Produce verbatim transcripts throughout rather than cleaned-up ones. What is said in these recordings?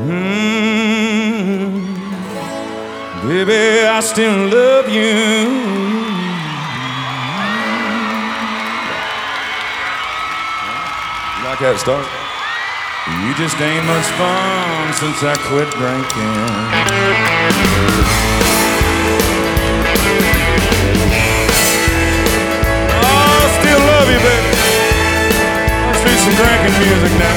Mm, baby, I still love you. You like that start? You just ain't much fun since I quit drinking. Oh, I still love you, baby. Let's do some drinking music now.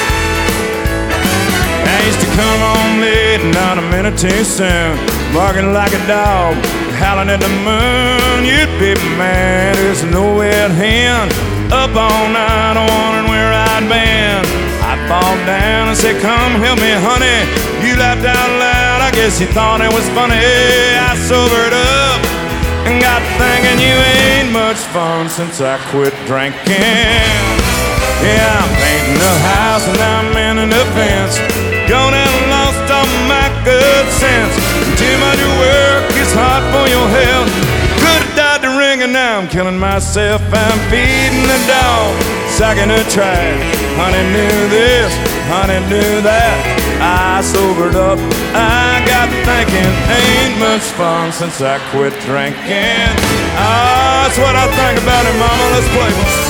I used to come home late and not a minute too soon, barking like a dog, howling at the moon. You'd be mad as an old red hen, up all night wondering where I'd been. I'd fall down and say, come help me, honey. You laughed out loud, I guess you thought it was funny. I sobered up and got thinking you ain't much fun since I quit drinking. Yeah, I'm painting the house and I'm mending the fence, gone and lost all my good sense. Too much work is hard for your health. Could've died to ring and now I'm killing myself. I'm feeding the dog, sucking the trash. Honey knew this, honey knew that. I sobered up, I got thinking, ain't much fun since I quit drinking. Ah, that's what I think about it, mama. Let's play.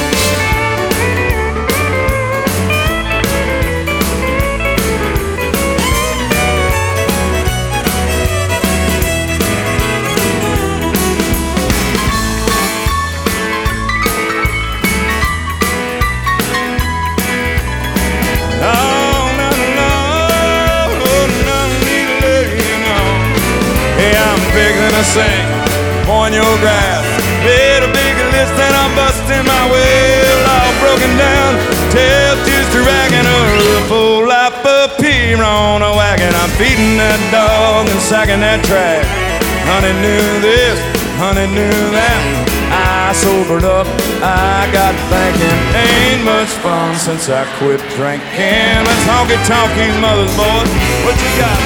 To sing on your grass, made a big list and I'm busting my way, all broken down, tail tubes dragging a full lap of beer on a wagon. I'm feeding that dog and sacking that trash. Honey knew this, honey knew that. I sobered up, I got thinking, ain't much fun since I quit drinking. Let's honky tonk these mothers, boys. What you got?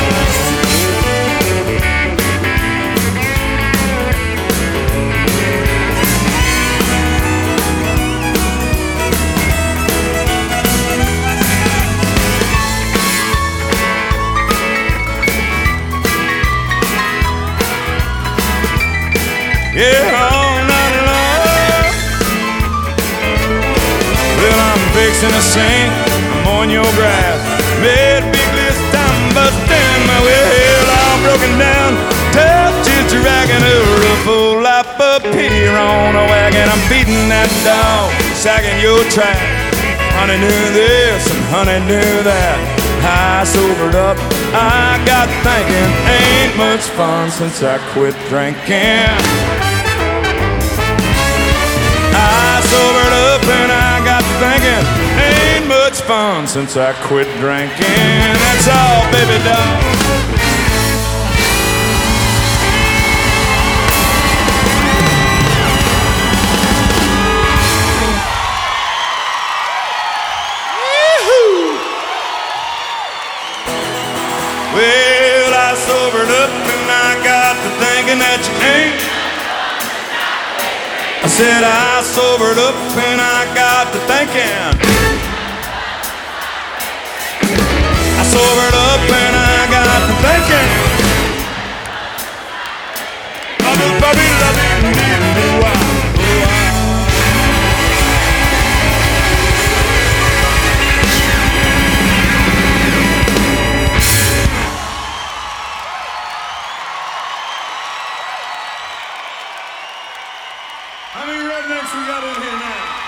Yeah, all night long. Well, I'm fixing to sing, I'm on your grass. Made a big list, I'm busting my way, all broken down. Touch is dragging over a full lap of beer on a wagon. I'm feeding that dog, sagging your track. Honey knew this and honey knew that. I sobered up, I got thinking, ain't much fun since I quit drinking. I sobered up and I got thinking, ain't much fun since I quit drinking. That's all, baby doll. Well, I sobered up and I got to thinking that you ain't. I said I sobered up and I got to thinking. I sobered up and I got to thinking. How many rednecks we got in here now?